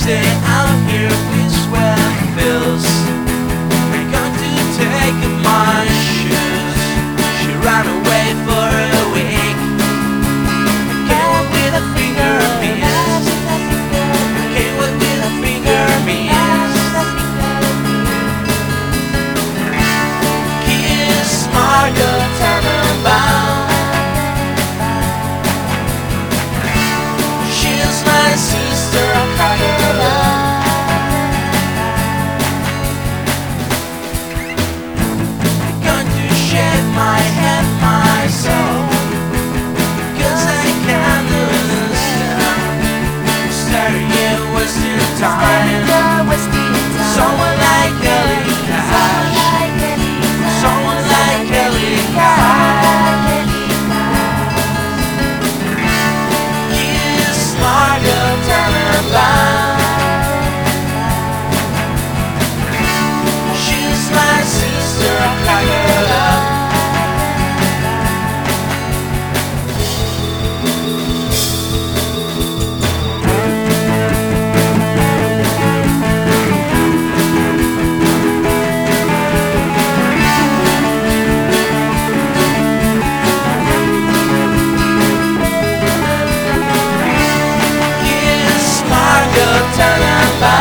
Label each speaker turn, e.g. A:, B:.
A: stay out here with sweat pills. I'm going to take off my shoes. She ran away for a week. Came up with a finger piece. Came up with a finger piece. Kiss Margot Tannenbaum. She's my sister, I call her love. My head, my soul, 'cause I can't understand. Staring at wasting time. Someone like Kelly Cash. Someone like Kelly Cash. Kiss Margot Tannenbaum. She's my sister, I call her love. Tannenbaum.